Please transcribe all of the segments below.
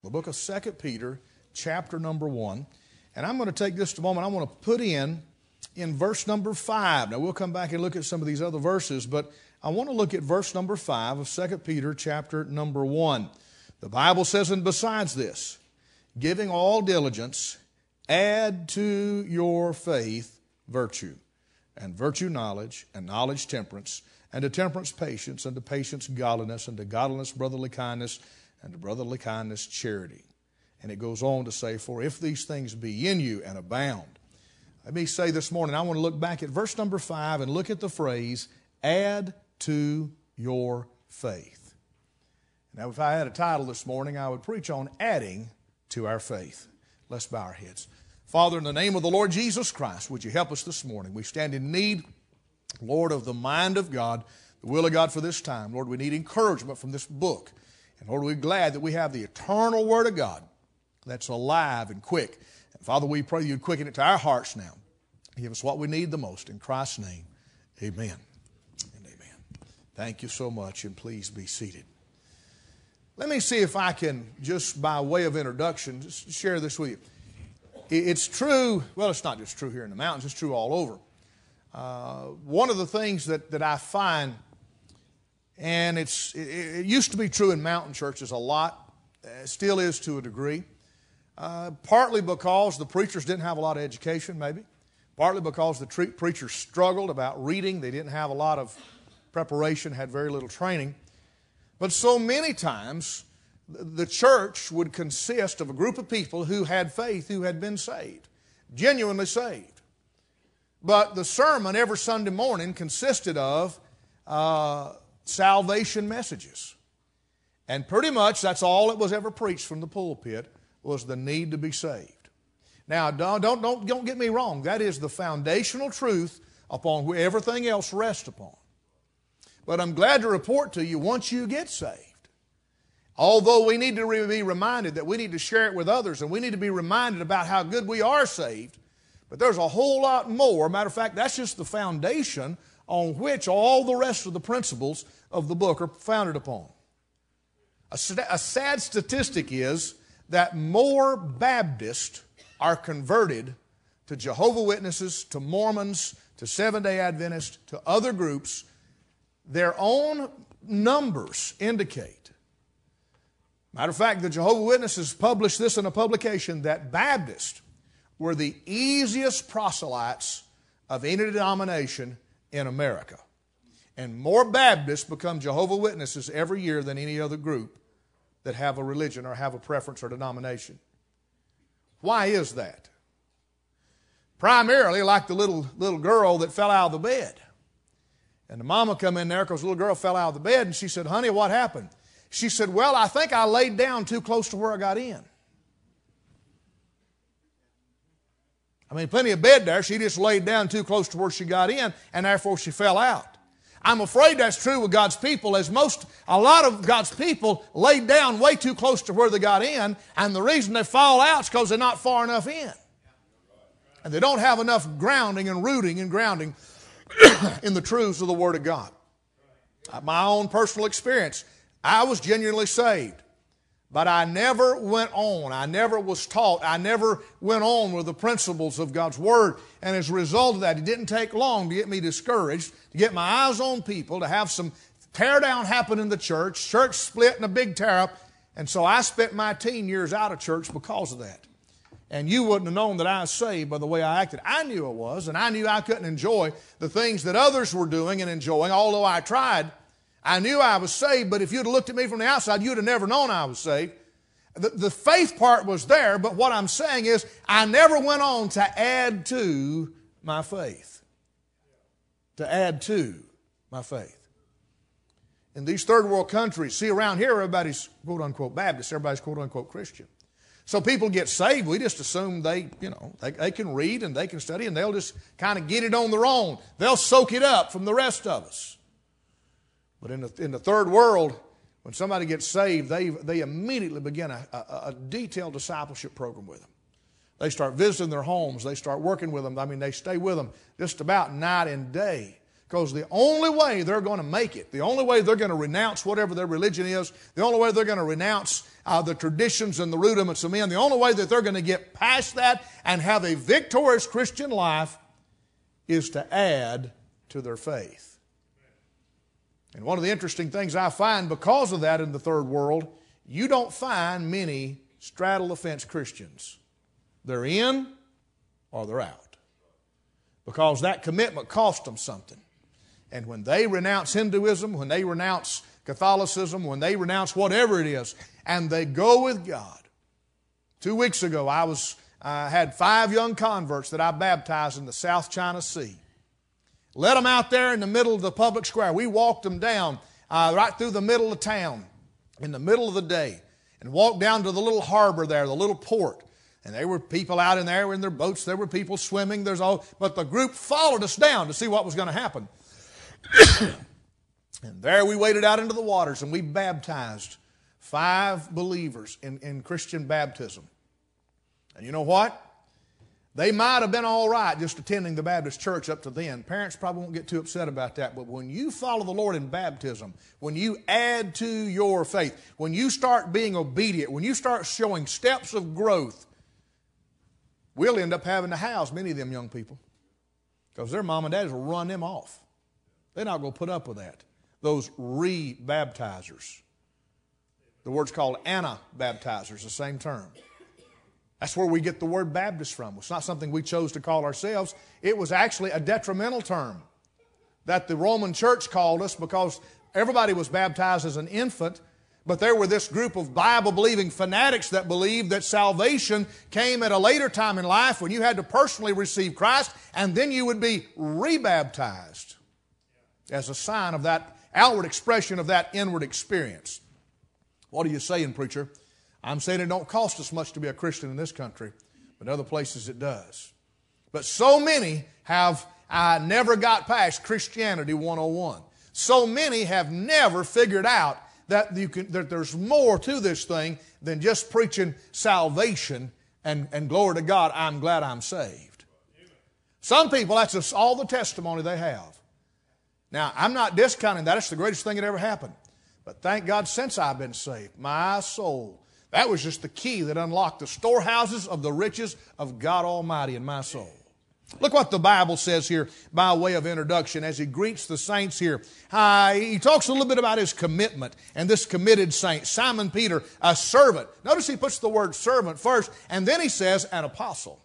the book of 2 Peter, chapter number 1. And I'm going to take just a moment. I want to put in verse number 5. Now, we'll come back and look at some of these other verses, but I want to look at verse number 5 of 2 Peter, chapter number 1. The Bible says, and besides this, giving all diligence, add to your faith virtue, and virtue knowledge, and knowledge temperance, and to temperance patience, and to patience godliness, and to godliness brotherly kindness, and to brotherly kindness charity. And it goes on to say, for if these things be in you and abound. Let me say this morning, I want to look back at verse number 5 and look at the phrase, add to your faith. Now, if I had a title this morning, I would preach on adding to our faith. Let's bow our heads. Father, in the name of the Lord Jesus Christ, would you help us this morning? We stand in need, Lord, of the mind of God, the will of God for this time. Lord, we need encouragement from this book. And Lord, we're glad that we have the eternal Word of God that's alive and quick. And Father, we pray you'd quicken it to our hearts now. Give us what we need the most. In Christ's name, amen and amen. Thank you so much, and please be seated. Let me see if I can, just by way of introduction, just share this with you. It's true, well, it's not just true here in the mountains, it's true all over. One of the things that I find, and it used to be true in mountain churches a lot, still is to a degree, partly because the preachers didn't have a lot of education, maybe, partly because the preachers struggled about reading, they didn't have a lot of preparation, had very little training. But so many times, the church would consist of a group of people who had faith, who had been saved, genuinely saved. But the sermon every Sunday morning consisted of salvation messages. And pretty much that's all that was ever preached from the pulpit, was the need to be saved. Now, don't get me wrong. That is the foundational truth upon which everything else rests upon. But I'm glad to report to you, once you get saved, although we need to be reminded that we need to share it with others, and we need to be reminded about how good we are saved, but there's a whole lot more. Matter of fact, that's just the foundation on which all the rest of the principles of the book are founded upon. A sad statistic is that more Baptists are converted to Jehovah's Witnesses, to Mormons, to Seventh-day Adventists, to other groups. Their own numbers indicate. Matter of fact, the Jehovah's Witnesses published this in a publication that Baptists were the easiest proselytes of any denomination in America. And more Baptists become Jehovah's Witnesses every year than any other group that have a religion or have a preference or denomination. Why is that? Primarily like the little girl that fell out of the bed. And the mama come in there because the little girl fell out of the bed, and she said, honey, what happened? She said, well, I think I laid down too close to where I got in. I mean, plenty of bed there. She just laid down too close to where she got in, and therefore she fell out. I'm afraid that's true with God's people, as a lot of God's people laid down way too close to where they got in, and the reason they fall out is because they're not far enough in. And they don't have enough grounding and rooting and grounding in the truths of the Word of God. My own personal experience, I was genuinely saved, but I never went on. I never was taught. I never went on with the principles of God's Word. And as a result of that, it didn't take long to get me discouraged, to get my eyes on people, to have some tear down happen in the church split and a big tear up. And so I spent my teen years out of church because of that. And you wouldn't have known that I was saved by the way I acted. I knew I was, and I knew I couldn't enjoy the things that others were doing and enjoying, although I tried. I knew I was saved, but if you'd have looked at me from the outside, you'd have never known I was saved. The faith part was there, but what I'm saying is I never went on to add to my faith. To add to my faith. In these third world countries, see, around here everybody's quote-unquote Baptist, everybody's quote-unquote Christian. So people get saved, we just assume they can read and they can study, and they'll just kind of get it on their own. They'll soak it up from the rest of us. But in the third world, when somebody gets saved, they immediately begin a detailed discipleship program with them. They start visiting their homes. They start working with them. I mean, they stay with them just about night and day, Because the only way they're going to make it, the only way they're going to renounce whatever their religion is, the only way they're going to renounce the traditions and the rudiments of men, the only way that they're going to get past that and have a victorious Christian life is to add to their faith. And one of the interesting things I find because of that in the third world, you don't find many straddle the fence Christians. They're in or they're out. Because that commitment cost them something. And when they renounce Hinduism, when they renounce Catholicism, when they renounce whatever it is, and they go with God. 2 weeks ago, I had 5 young converts that I baptized in the South China Sea. Let them out there in the middle of the public square. We walked them down right through the middle of town in the middle of the day and walked down to the little harbor there, the little port. And there were people out in there in their boats. There were people swimming. But the group followed us down to see what was going to happen. And there we waded out into the waters and we baptized 5 believers in Christian baptism. And you know what? They might have been all right just attending the Baptist church up to then. Parents probably won't get too upset about that. But when you follow the Lord in baptism, when you add to your faith, when you start being obedient, when you start showing steps of growth, we'll end up having to house many of them young people because their mom and daddies will run them off. They're not going to put up with that. Those re-baptizers. The word's called Anabaptizers, the same term. That's where we get the word Baptist from. It's not something we chose to call ourselves. It was actually a detrimental term that the Roman church called us because everybody was baptized as an infant, but there were this group of Bible-believing fanatics that believed that salvation came at a later time in life when you had to personally receive Christ, and then you would be rebaptized as a sign of that outward expression of that inward experience. What are you saying, preacher? I'm saying it don't cost us much to be a Christian in this country, but other places it does. But so many have never got past Christianity 101. So many have never figured out that there's more to this thing than just preaching salvation and glory to God, I'm glad I'm saved. Some people, that's just all the testimony they have. Now, I'm not discounting that. It's the greatest thing that ever happened. But thank God since I've been saved, my soul, that was just the key that unlocked the storehouses of the riches of God Almighty in my soul. Look what the Bible says here by way of introduction as he greets the saints here. He talks a little bit about his commitment and this committed saint, Simon Peter, a servant. Notice he puts the word servant first, and then he says an apostle.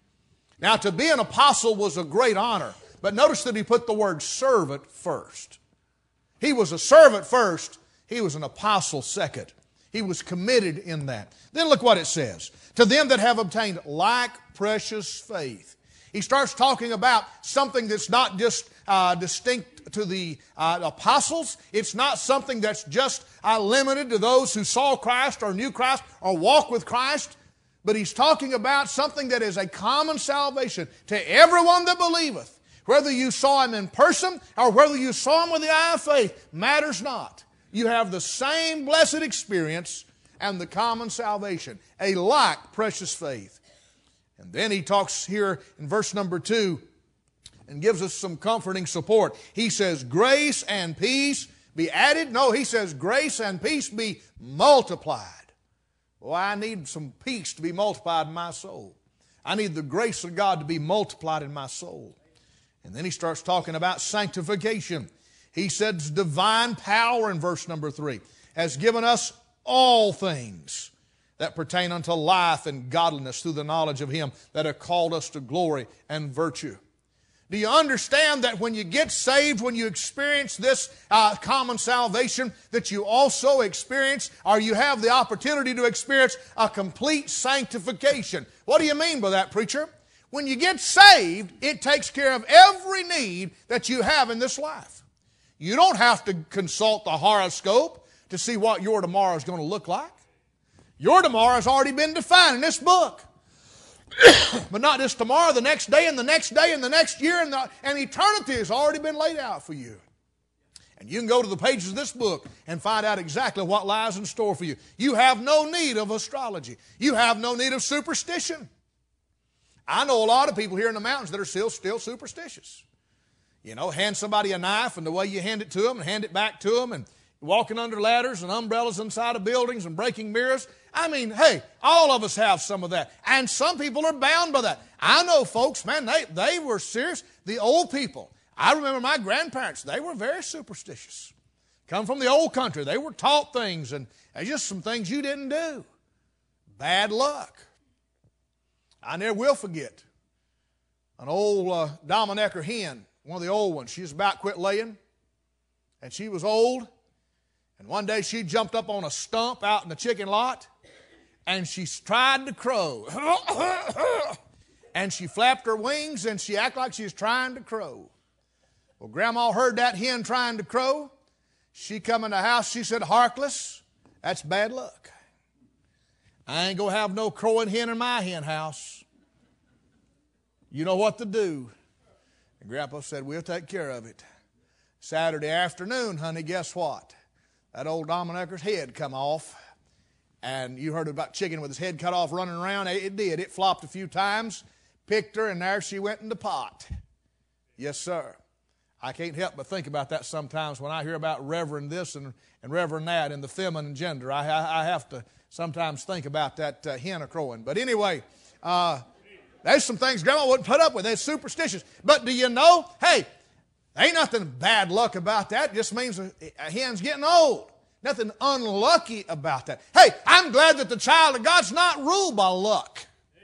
Now, to be an apostle was a great honor, but notice that he put the word servant first. He was a servant first. He was an apostle second. He was committed in that. Then look what it says. To them that have obtained like precious faith. He starts talking about something that's not just distinct to the apostles. It's not something that's just limited to those who saw Christ or knew Christ or walk with Christ. But he's talking about something that is a common salvation to everyone that believeth. Whether you saw him in person or whether you saw him with the eye of faith, matters not. You have the same blessed experience and the common salvation, a like precious faith. And then he talks here in verse number 2 and gives us some comforting support. He says, grace and peace be added. No, he says, grace and peace be multiplied. Well, I need some peace to be multiplied in my soul. I need the grace of God to be multiplied in my soul. And then he starts talking about sanctification. He says divine power in verse number 3 has given us all things that pertain unto life and godliness through the knowledge of Him that hath called us to glory and virtue. Do you understand that when you get saved, when you experience this common salvation, that you also experience, or you have the opportunity to experience, a complete sanctification? What do you mean by that, preacher? When you get saved, it takes care of every need that you have in this life. You don't have to consult the horoscope to see what your tomorrow is going to look like. Your tomorrow has already been defined in this book. But not just tomorrow, the next day and the next day and the next year, and eternity has already been laid out for you. And you can go to the pages of this book and find out exactly what lies in store for you. You have no need of astrology. You have no need of superstition. I know a lot of people here in the mountains that are still superstitious. You know, hand somebody a knife and the way you hand it to them and hand it back to them, and walking under ladders and umbrellas inside of buildings and breaking mirrors. I mean, hey, all of us have some of that. And some people are bound by that. I know folks, man, they were serious. The old people. I remember my grandparents, they were very superstitious. Come from the old country. They were taught things, and just some things you didn't do. Bad luck. I never will forget an old Dominecker hen, one of the old ones. She was about quit laying, and she was old. And one day she jumped up on a stump out in the chicken lot, and she tried to crow. And she flapped her wings, and she acted like she was trying to crow. Well, Grandma heard that hen trying to crow. She come in the house, she said, "Harkless, that's bad luck. I ain't going to have no crowing hen in my hen house. You know what to do." And Grandpa said, "We'll take care of it." Saturday afternoon, honey, guess what? That old Dominecker's head come off. And you heard about chicken with his head cut off running around. It did. It flopped a few times, picked her, and there she went in the pot. Yes, sir. I can't help but think about that sometimes when I hear about Reverend this and Reverend that in the feminine gender. I have to sometimes think about that hen a crowing. But anyway, there's some things Grandma wouldn't put up with. They're superstitious. But do you know, hey, ain't nothing bad luck about that. It just means a hen's getting old. Nothing unlucky about that. Hey, I'm glad that the child of God's not ruled by luck.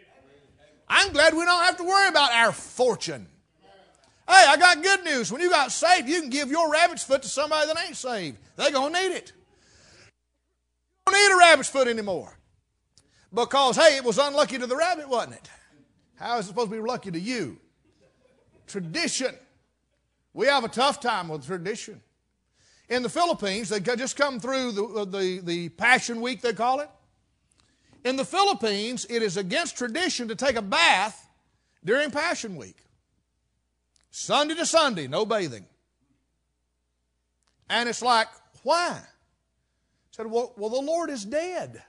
I'm glad we don't have to worry about our fortune. Hey, I got good news. When you got saved, you can give your rabbit's foot to somebody that ain't saved. They're going to need it. You don't need a rabbit's foot anymore. Because, hey, it was unlucky to the rabbit, wasn't it? How is it supposed to be lucky to you? Tradition. We have a tough time with tradition. In the Philippines, they just come through the Passion Week, they call it. In the Philippines, it is against tradition to take a bath during Passion Week. Sunday to Sunday, no bathing. And it's like, why? I said, well, the Lord is dead.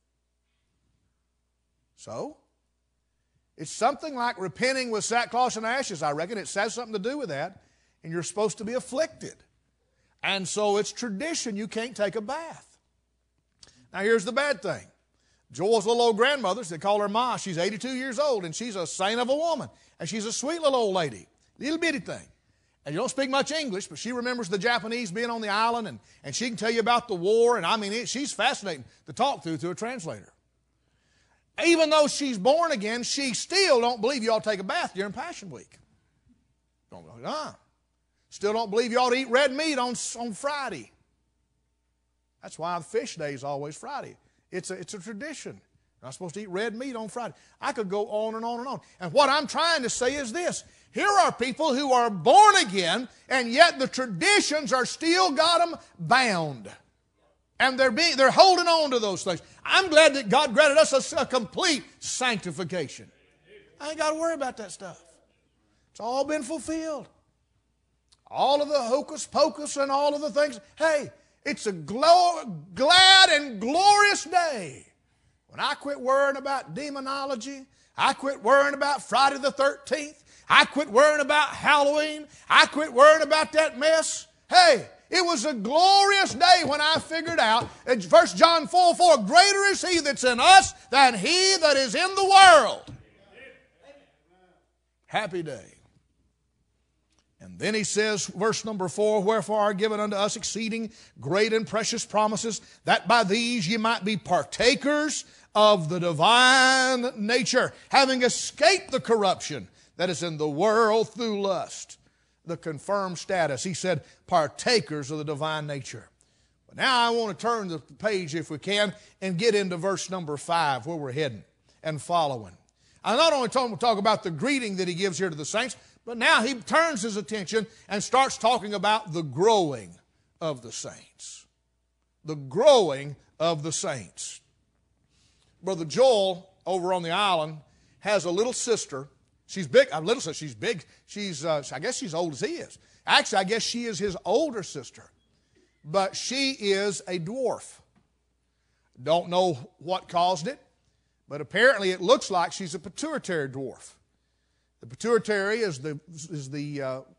So, it's something like repenting with sackcloth and ashes, I reckon. It has something to do with that. And you're supposed to be afflicted. And so it's tradition. You can't take a bath. Now here's the bad thing. Joel's little old grandmother, they call her Ma. She's 82 years old, and she's a saint of a woman. And she's a sweet little old lady. Little bitty thing. And you don't speak much English, but she remembers the Japanese being on the island, and she can tell you about the war. And I mean, she's fascinating to talk to a translator. Even though she's born again, she still don't believe you ought to take a bath during Passion Week. Still don't believe you ought to eat red meat on Friday. That's why the fish day is always Friday. It's a tradition. You're not supposed to eat red meat on Friday. I could go on and on and on. And what I'm trying to say is this. Here are people who are born again, and yet the traditions are still got them bound. And they're holding on to those things. I'm glad that God granted us a complete sanctification. I ain't got to worry about that stuff. It's all been fulfilled. All of the hocus pocus and all of the things. Hey, it's a glad and glorious day when I quit worrying about demonology. I quit worrying about Friday the 13th. I quit worrying about Halloween. I quit worrying about that mess. Hey, it was a glorious day when I figured out in 1 John 4:4, greater is He that's in us than he that is in the world. Happy day. And then he says, verse number 4, wherefore are given unto us exceeding great and precious promises, that by these ye might be partakers of the divine nature, having escaped the corruption that is in the world through lust. The confirmed status. He said, partakers of the divine nature. But now I want to turn the page, if we can, and get into verse number 5, where we're heading and following. I not only talk about the greeting that he gives here to the saints, but now he turns his attention and starts talking about the growing of the saints. The growing of the saints. Brother Joel, over on the island, has a little sister. She's big. A little sister. She's big. I guess she's old as he is. Actually, I guess she is his older sister. But she is a dwarf. Don't know what caused it, but apparently it looks like she's a pituitary dwarf. The pituitary is the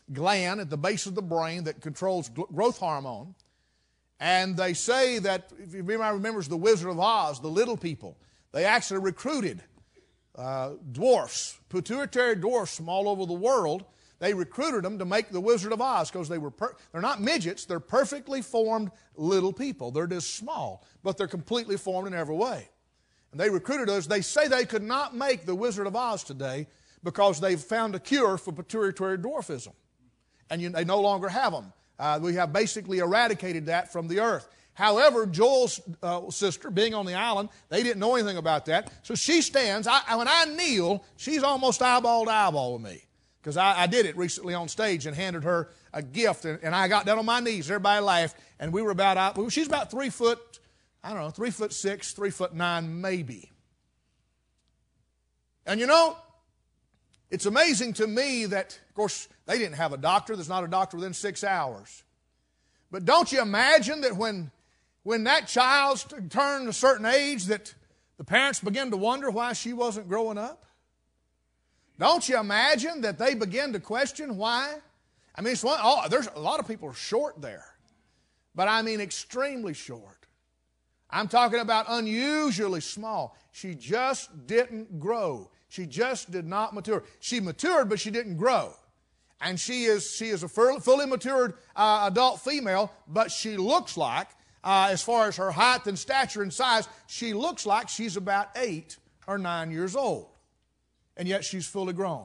gland at the base of the brain that controls growth hormone. And they say that, if anybody remembers the Wizard of Oz, the little people, they actually recruited dwarfs, pituitary dwarfs from all over the world. They recruited them to make the Wizard of Oz because they're not midgets, they're perfectly formed little people. They're just small, but they're completely formed in every way. And they recruited us. They say they could not make the Wizard of Oz today because they've found a cure for pituitary dwarfism. And they no longer have them. We have basically eradicated that from the earth. However, Joel's sister, being on the island, they didn't know anything about that. So she stands. When I kneel, she's almost eyeball to eyeball with me. Because I did it recently on stage and handed her a gift. And I got down on my knees. Everybody laughed. And we were she's about 3 foot, 3'6", 3'9", maybe. And you know, it's amazing to me that, of course, they didn't have a doctor. There's not a doctor within 6 hours. But don't you imagine that when that child turned a certain age that the parents began to wonder why she wasn't growing up? Don't you imagine that they begin to question why? I mean, there's a lot of people are short there. But I mean extremely short. I'm talking about unusually small. She just didn't grow. She just did not mature. She matured, but she didn't grow. And she is a fully matured adult female, but she looks like, as far as her height and stature and size, she looks like she's about 8 or 9 years old. And yet she's fully grown.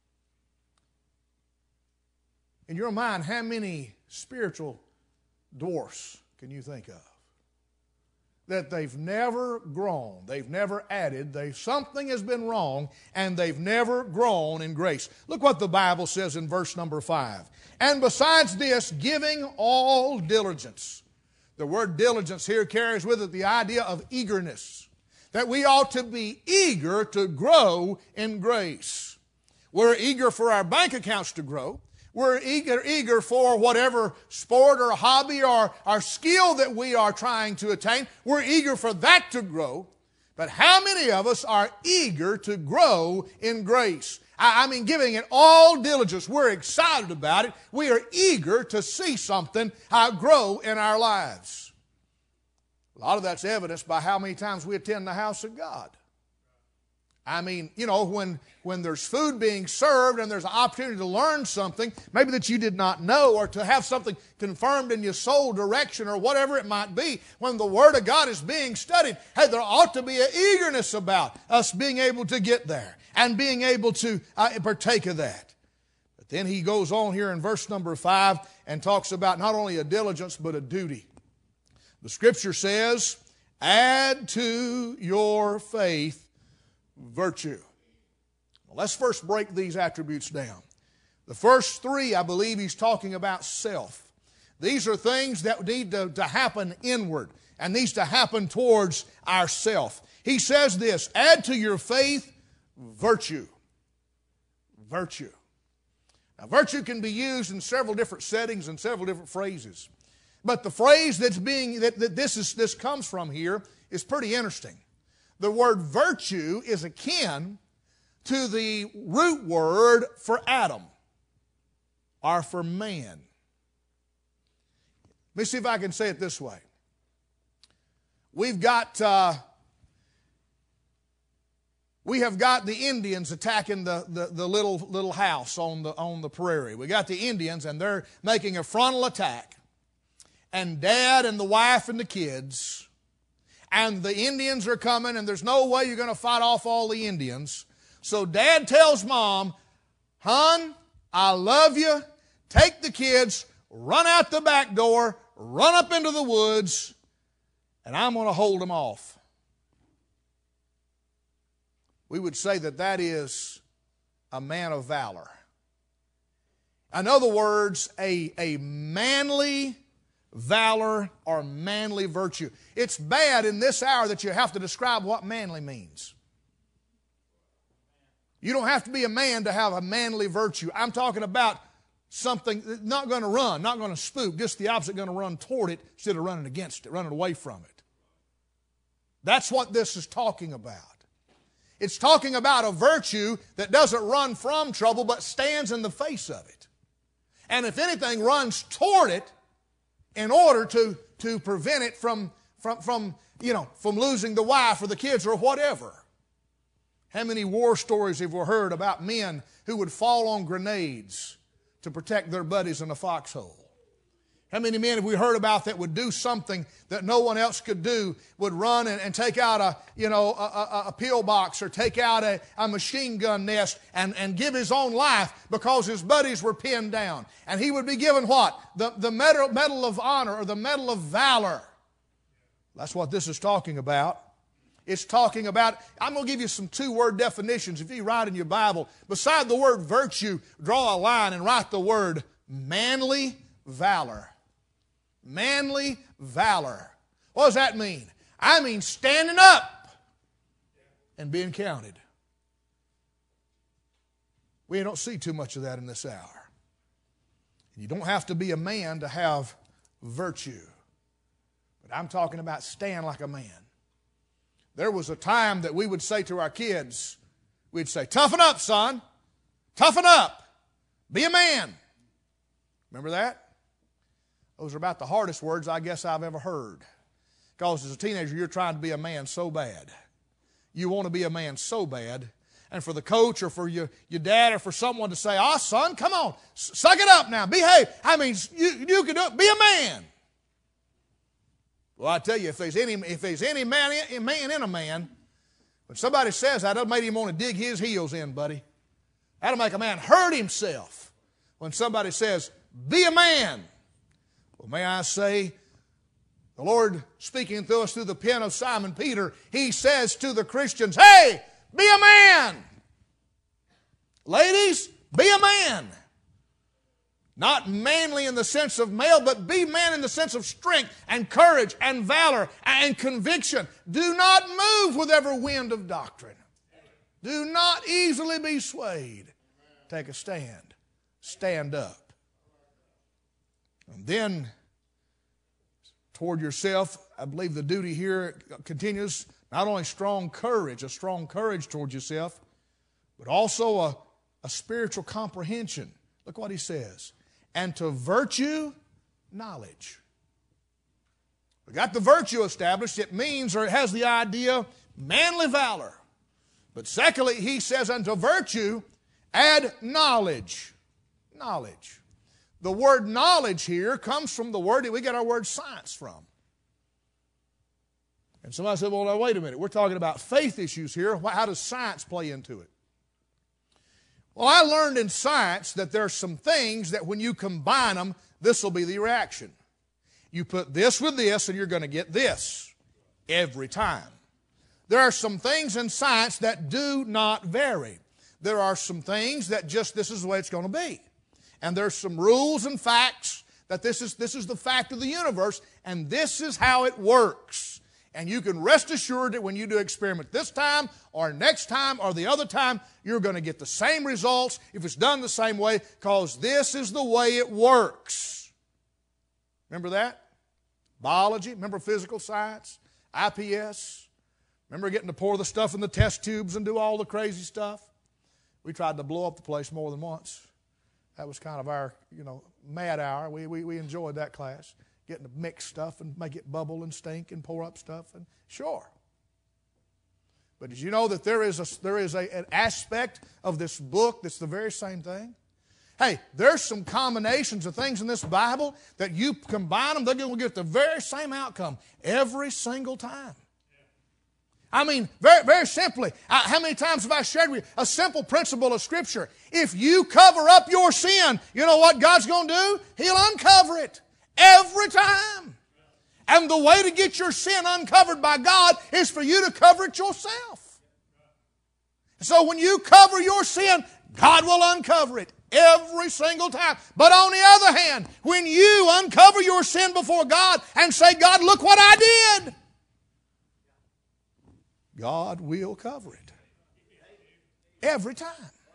In your mind, how many spiritual dwarfs can you think of? That they've never grown, they've never added, something has been wrong, and they've never grown in grace. Look what the Bible says in verse number 5. And besides this, giving all diligence. The word diligence here carries with it the idea of eagerness. That we ought to be eager to grow in grace. We're eager for our bank accounts to grow. We're eager for whatever sport or hobby or our skill that we are trying to attain. We're eager for that to grow. But how many of us are eager to grow in grace? I mean, giving it all diligence. We're excited about it. We are eager to see something grow in our lives. A lot of that's evidenced by how many times we attend the house of God. I mean, you know, when there's food being served and there's an opportunity to learn something, maybe that you did not know, or to have something confirmed in your soul direction or whatever it might be, when the Word of God is being studied, hey, there ought to be an eagerness about us being able to get there and being able to partake of that. But then he goes on here in verse number 5 and talks about not only a diligence but a duty. The Scripture says, add to your faith virtue. Well, let's first break these attributes down. The first 3, I believe he's talking about self. These are things that need to happen inward and needs to happen towards ourself. He says this, add to your faith virtue. Virtue. Now, virtue can be used in several different settings and several different phrases. But the phrase that this comes from here is pretty interesting. The word virtue is akin to the root word for Adam or for man. Let me see if I can say it this way. We have got the Indians attacking the little house on the prairie. We got the Indians, and they're making a frontal attack. And Dad and the wife and the kids, and the Indians are coming, and there's no way you're going to fight off all the Indians. So Dad tells Mom, hon, I love you. Take the kids, run out the back door, run up into the woods, and I'm going to hold them off. We would say that is a man of valor. In other words, a manly valor or manly virtue. It's bad in this hour that you have to describe what manly means. You don't have to be a man to have a manly virtue. I'm talking about something not going to run, not going to spook, just the opposite, going to run toward it instead of running against it, running away from it. That's what this is talking about. It's talking about a virtue that doesn't run from trouble but stands in the face of it. And if anything, runs toward it in order to prevent it from losing the wife or the kids or whatever. How many war stories have we heard about men who would fall on grenades to protect their buddies in a foxhole? How many men have we heard about that would do something that no one else could do, would run and take out a pillbox or take out a machine gun nest and give his own life because his buddies were pinned down. And he would be given what? The Medal of Honor or the Medal of Valor. That's what this is talking about. It's talking about, I'm going to give you some two-word definitions. If you write in your Bible, beside the word virtue, draw a line and write the word manly valor. Manly valor. What does that mean? I mean standing up and being counted. We don't see too much of that in this hour. You don't have to be a man to have virtue. But I'm talking about stand like a man. There was a time that we would say to our kids, we'd say, toughen up, son. Toughen up. Be a man. Remember that? Those are about the hardest words I guess I've ever heard. Because as a teenager, you're trying to be a man so bad. You want to be a man so bad. And for the coach or for your dad or for someone to say, son, come on, suck it up now, behave. I mean, you can do it. Be a man. Well, I tell you, if there's any man in a man, when somebody says that, that'll make him want to dig his heels in, buddy. That'll make a man hurt himself when somebody says, be a man. Well, may I say, the Lord speaking to us through the pen of Simon Peter, He says to the Christians, hey, be a man. Ladies, be a man. Not manly in the sense of male, but be man in the sense of strength and courage and valor and conviction. Do not move with every wind of doctrine. Do not easily be swayed. Take a stand. Stand up. And then, toward yourself, I believe the duty here continues, not only a strong courage towards yourself, but also a spiritual comprehension. Look what he says. And to virtue, knowledge. We got the virtue established. It means, or it has the idea, manly valor. But secondly, he says, unto virtue, add knowledge. Knowledge. The word knowledge here comes from the word that we get our word science from. And somebody said, well, now, wait a minute. We're talking about faith issues here. How does science play into it? Well, I learned in science that there are some things that when you combine them, this will be the reaction. You put this with this and you're going to get this every time. There are some things in science that do not vary. There are some things that just this is the way it's going to be. And there's some rules and facts that this is the fact of the universe and this is how it works. And you can rest assured that when you do experiment this time or next time or the other time, you're going to get the same results if it's done the same way because this is the way it works. Remember that? Biology, remember physical science, IPS. Remember getting to pour the stuff in the test tubes and do all the crazy stuff? We tried to blow up the place more than once. That was kind of our, mad hour. We enjoyed that class. Getting to mix stuff and make it bubble and stink and pour up stuff. And sure. But did you know that there is an aspect of this book that's the very same thing? Hey, there's some combinations of things in this Bible that you combine them, they're going to get the very same outcome every single time. I mean, very, very simply, how many times have I shared with you a simple principle of Scripture? If you cover up your sin, you know what God's going to do? He'll uncover it. Every time. And the way to get your sin uncovered by God is for you to cover it yourself. So when you cover your sin, God will uncover it every single time. But on the other hand, when you uncover your sin before God and say, God, look what I did, God will cover it. Every time.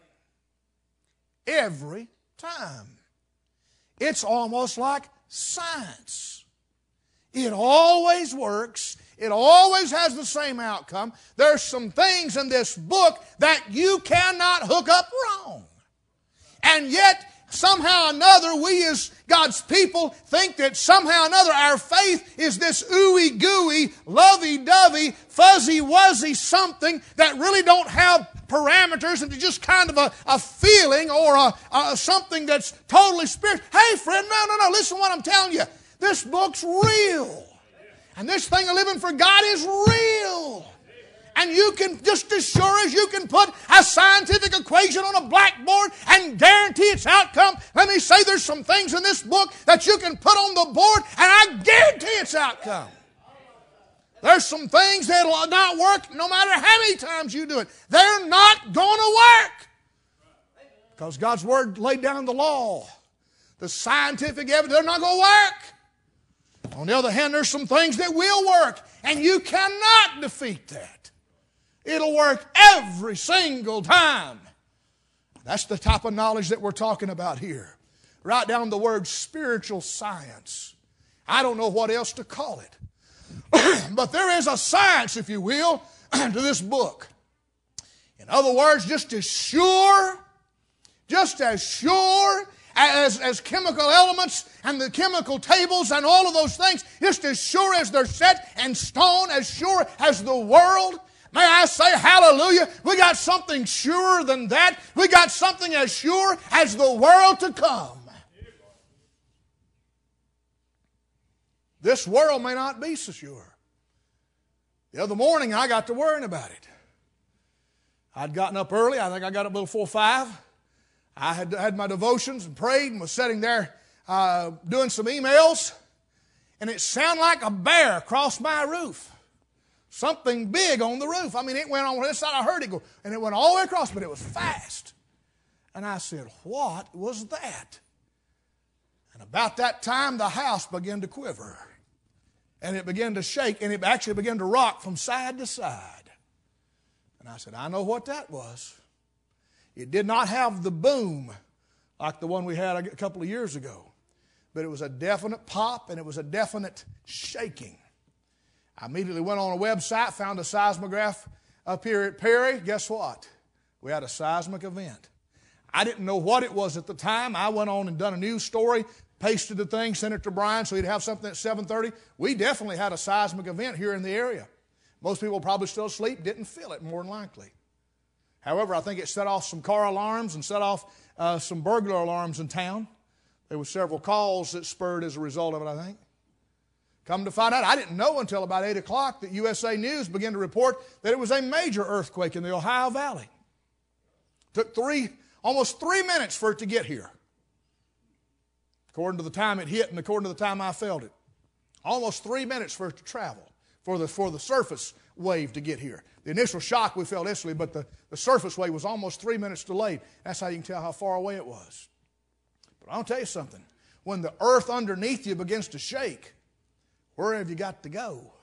Every time. It's almost like science. It always works. It always has the same outcome. There's some things in this book that you cannot hook up wrong. And yet, somehow or another, we as God's people think that somehow or another our faith is this ooey-gooey, lovey-dovey, fuzzy-wuzzy something that really don't have parameters and it's just kind of a feeling or something that's totally spiritual. Hey, friend, no, listen to what I'm telling you. This book's real. And this thing of living for God is real. And you can, just as sure as you can put a scientific equation on a blackboard and guarantee its outcome, let me say there's some things in this book that you can put on the board and I guarantee its outcome. There's some things that will not work no matter how many times you do it. They're not going to work. Because God's Word laid down the law. The scientific evidence, they're not going to work. On the other hand, there's some things that will work, and you cannot defeat that. It'll work every single time. That's the type of knowledge that we're talking about here. Write down the word spiritual science. I don't know what else to call it. But there is a science, if you will, to this book. In other words, just as sure as chemical elements and the chemical tables and all of those things, just as sure as they're set in stone, as sure as the world. May I say hallelujah, we got something surer than that. We got something as sure as the world to come. This world may not be so sure. The other morning I got to worrying about it. I'd gotten up early. I think I got up a little before 5. I had my devotions and prayed and was sitting there doing some emails. And it sounded like a bear crossed my roof. Something big on the roof. I mean, it went on this side. I heard it go. And it went all the way across, but it was fast. And I said, what was that? And about that time, the house began to quiver. And it began to shake, and it actually began to rock from side to side. And I said, I know what that was. It did not have the boom like the one we had a couple of years ago. But it was a definite pop, and it was a definite shaking. I immediately went on a website, found a seismograph up here at Perry. Guess what? We had a seismic event. I didn't know what it was at the time. I went on and done a news story, pasted the thing, sent it to Brian so he'd have something at 7:30. We definitely had a seismic event here in the area. Most people probably still asleep, didn't feel it more than likely. However, I think it set off some car alarms and set off some burglar alarms in town. There were several calls that spurred as a result of it, I think. Come to find out, I didn't know until about 8 o'clock that USA News began to report that it was a major earthquake in the Ohio Valley. Took almost 3 minutes for it to get here. According to the time it hit and according to the time I felt it. Almost 3 minutes for it to travel, for the surface wave to get here. The initial shock we felt instantly, but the surface wave was almost 3 minutes delayed. That's how you can tell how far away it was. But I'll tell you something. When the earth underneath you begins to shake, where have you got to go?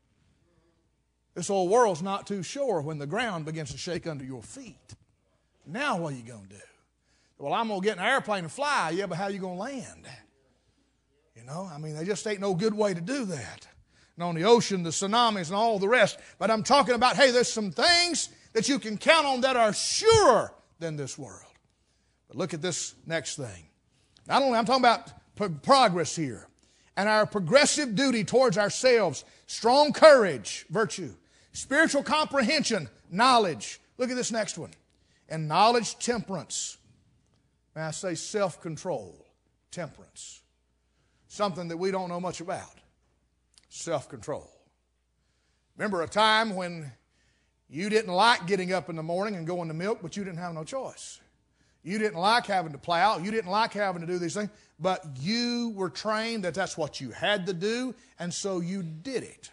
This old world's not too sure when the ground begins to shake under your feet. Now what are you going to do? Well, I'm going to get in an airplane and fly. Yeah, but how are you going to land? You know, I mean, there just ain't no good way to do that. And on the ocean, the tsunamis and all the rest. But I'm talking about, hey, there's some things that you can count on that are surer than this world. But look at this next thing. Not only, I'm talking about progress here. And our progressive duty towards ourselves. Strong courage, virtue. Spiritual comprehension, knowledge. Look at this next one. And knowledge, temperance. May I say self-control, temperance. Something that we don't know much about. Self-control. Remember a time when you didn't like getting up in the morning and going to milk, but you didn't have no choice. You didn't like having to plow. You didn't like having to do these things. But you were trained that that's what you had to do, and so you did it.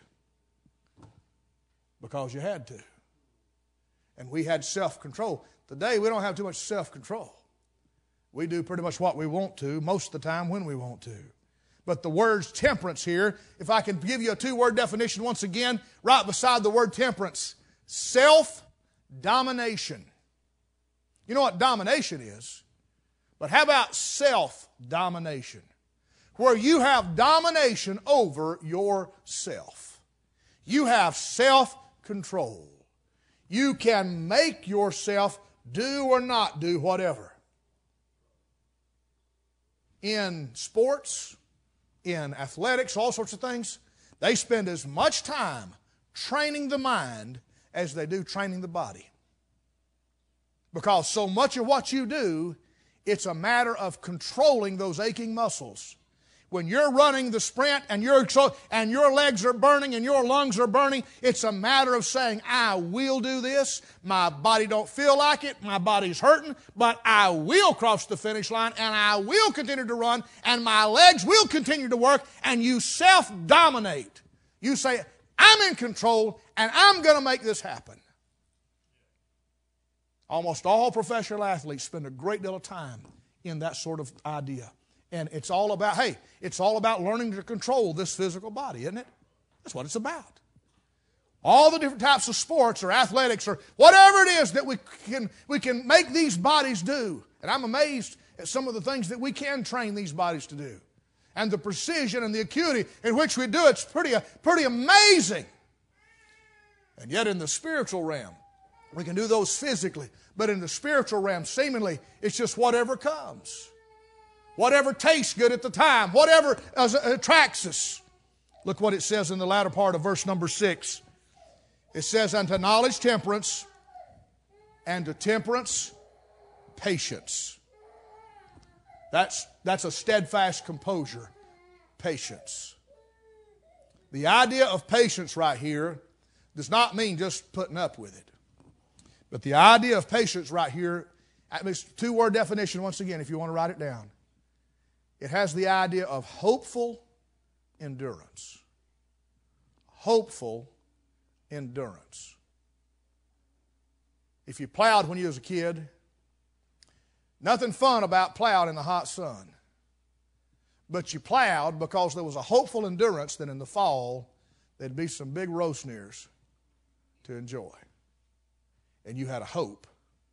Because you had to. And we had self-control. Today, we don't have too much self-control. We do pretty much what we want to, most of the time when we want to. But the word's temperance here, if I can give you a 2-word definition once again, right beside the word temperance, self-domination. You know what domination is, but how about self-domination? Where you have domination over yourself. You have self-control. You can make yourself do or not do whatever. in sports, in athletics, all sorts of things, they spend as much time training the mind as they do training the body. Because so much of what you do, it's a matter of controlling those aching muscles. When you're running the sprint and your legs are burning and your lungs are burning, it's a matter of saying, I will do this. My body don't feel like it. My body's hurting, but I will cross the finish line and I will continue to run and my legs will continue to work, and you self-dominate. You say, I'm in control and I'm going to make this happen. Almost all professional athletes spend a great deal of time in that sort of idea. And it's all about, it's all about learning to control this physical body, isn't it? That's what it's about. All the different types of sports or athletics or whatever it is that we can make these bodies do. And I'm amazed at some of the things that we can train these bodies to do. And the precision and the acuity in which we do it's pretty amazing. And yet in the spiritual realm, we can do those physically. But in the spiritual realm, seemingly, it's just whatever comes. Whatever tastes good at the time. Whatever attracts us. Look what it says in the latter part of verse number 6. It says, unto knowledge temperance, and to temperance patience. That's a steadfast composure. Patience. The idea of patience right here does not mean just putting up with it. But the idea of patience right here, it's a two-word definition once again if you want to write it down. It has the idea of hopeful endurance. Hopeful endurance. If you plowed when you was a kid, nothing fun about plowing in the hot sun. But you plowed because there was a hopeful endurance that in the fall there'd be some big roast ears to enjoy. And you had a hope.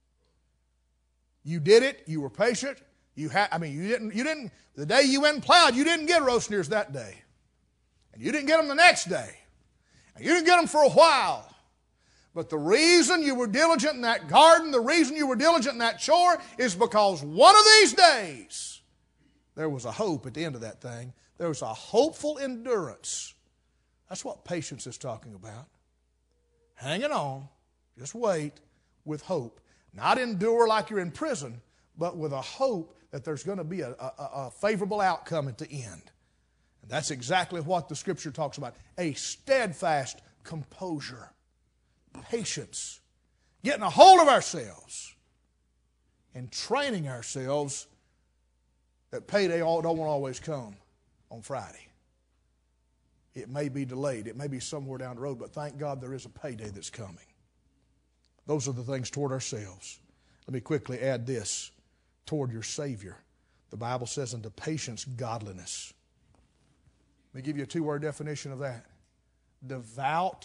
You did it. You were patient. You didn't. The day you went and plowed, you didn't get roast ears that day, and you didn't get them the next day, and you didn't get them for a while. But the reason you were diligent in that garden, the reason you were diligent in that chore, is because one of these days there was a hope at the end of that thing. There was a hopeful endurance. That's what patience is talking about. Hanging on. Just wait with hope. Not endure like you're in prison, but with a hope that there's going to be a favorable outcome at the end. And that's exactly what the Scripture talks about. A steadfast composure. Patience. Getting a hold of ourselves. And training ourselves that payday don't always come on Friday. It may be delayed. It may be somewhere down the road, but thank God there is a payday that's coming. Those are the things toward ourselves. Let me quickly add this. Toward your Savior. The Bible says unto patience, godliness. Let me give you a two-word definition of that. Devout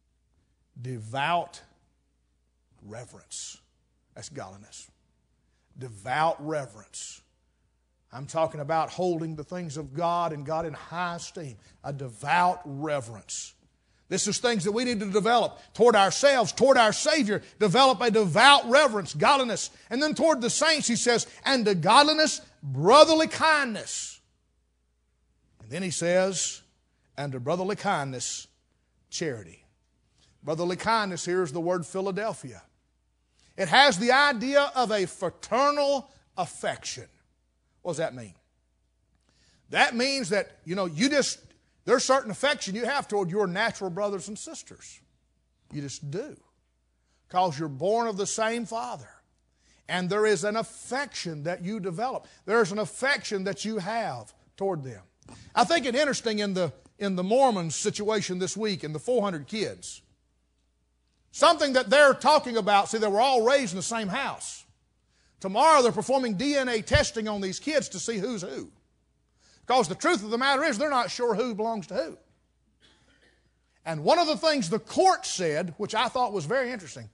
reverence. That's godliness. Devout reverence. I'm talking about holding the things of God and God in high esteem. A devout reverence. This is things that we need to develop toward ourselves, toward our Savior. Develop a devout reverence, godliness. And then toward the saints, he says, and to godliness, brotherly kindness. And then he says, and to brotherly kindness, charity. Brotherly kindness here is the word Philadelphia. It has the idea of a fraternal affection. What does that mean? That means that, there's certain affection you have toward your natural brothers and sisters. You just do. Because you're born of the same Father. And there is an affection that you develop. There's an affection that you have toward them. I think it's interesting in the Mormons situation this week, in the 400 kids. Something that they're talking about, see, they were all raised in the same house. Tomorrow they're performing DNA testing on these kids to see who's who. Because the truth of the matter is they're not sure who belongs to who. And one of the things the court said, which I thought was very interesting,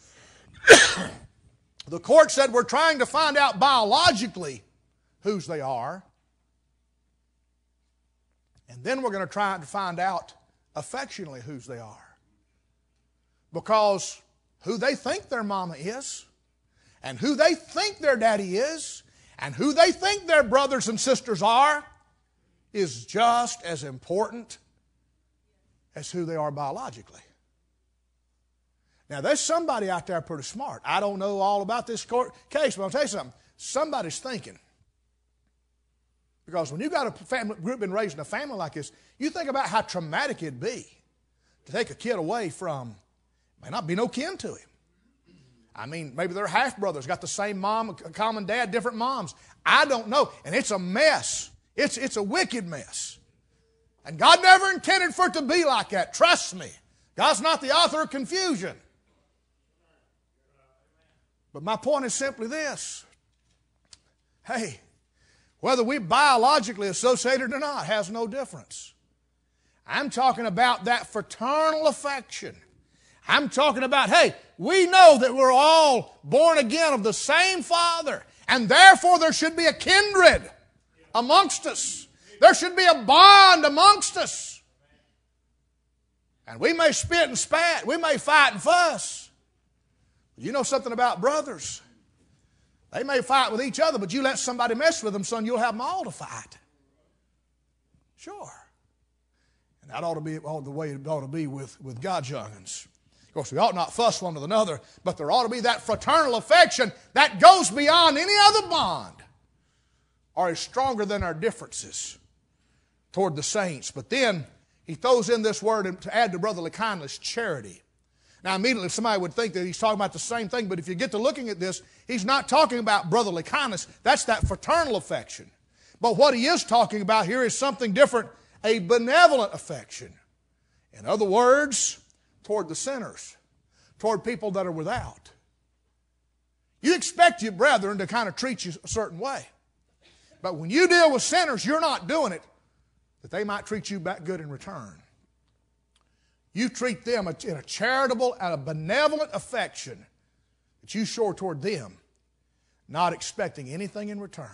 the court said we're trying to find out biologically whose they are. And then we're going to try to find out affectionately whose they are. Because who they think their mama is, and who they think their daddy is, And who they think their brothers and sisters are is just as important as who they are biologically. Now, there's somebody out there pretty smart. I don't know all about this court case, but I'll tell you something. Somebody's thinking. Because when you've got a family group been raised in a family like this, you think about how traumatic it'd be to take a kid away from, may not be no kin to him. I mean, maybe they're half-brothers, got the same mom, a common dad, different moms. I don't know. And it's a mess. It's a wicked mess. And God never intended for it to be like that. Trust me. God's not the author of confusion. But my point is simply this. Hey, whether we biologically associated or not has no difference. I'm talking about that fraternal affection. I'm talking about, hey, we know that we're all born again of the same Father, and therefore there should be a kindred amongst us. There should be a bond amongst us. And we may spit and spat, we may fight and fuss. You know something about brothers? They may fight with each other, but you let somebody mess with them, son, you'll have them all to fight. Sure. And that ought to be all the way it ought to be with God's young'uns. Of course, we ought not fuss one with another, but there ought to be that fraternal affection that goes beyond any other bond or is stronger than our differences toward the saints. But then he throws in this word to add to brotherly kindness, charity. Now, immediately somebody would think that he's talking about the same thing, but if you get to looking at this, he's not talking about brotherly kindness. That's that fraternal affection. But what he is talking about here is something different, a benevolent affection. In other words, toward the sinners, toward people that are without. You expect your brethren to kind of treat you a certain way. But when you deal with sinners, you're not doing it that they might treat you back good in return. You treat them in a charitable and a benevolent affection that you show toward them, not expecting anything in return.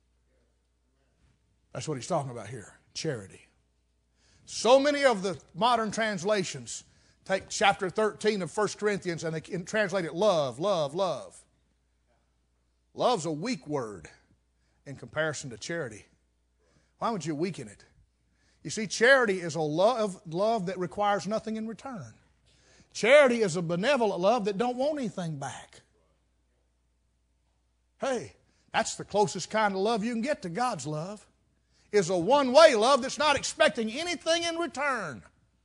That's what he's talking about here, charity. So many of the modern translations take chapter 13 of 1 Corinthians and they can translate it love, love, love. Love's a weak word in comparison to charity. Why would you weaken it? You see, charity is a love that requires nothing in return. Charity is a benevolent love that don't want anything back. Hey, that's the closest kind of love you can get to God's love. Is a one-way love that's not expecting anything in return.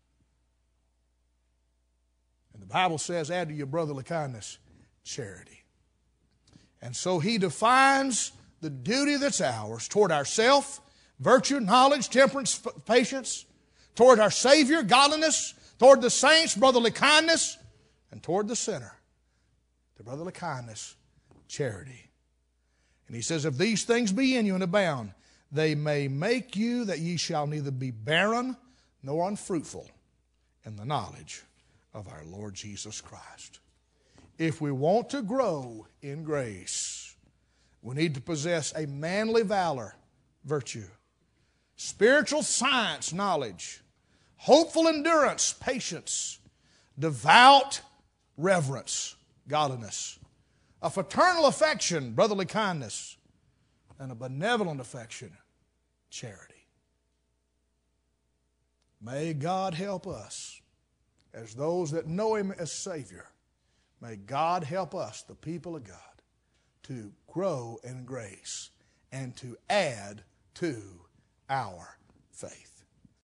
And the Bible says, add to your brotherly kindness, charity. And so he defines the duty that's ours toward ourselves, virtue, knowledge, temperance, patience, toward our Savior, godliness, toward the saints, brotherly kindness, and toward the sinner, the brotherly kindness, charity. And he says, if these things be in you and abound, they may make you that ye shall neither be barren nor unfruitful in the knowledge of our Lord Jesus Christ. If we want to grow in grace, we need to possess a manly valor, virtue, spiritual science, knowledge, hopeful endurance, patience, devout reverence, godliness, a fraternal affection, brotherly kindness, and a benevolent affection, charity. May God help us as those that know Him as Savior. May God help us, the people of God, to grow in grace and to add to our faith.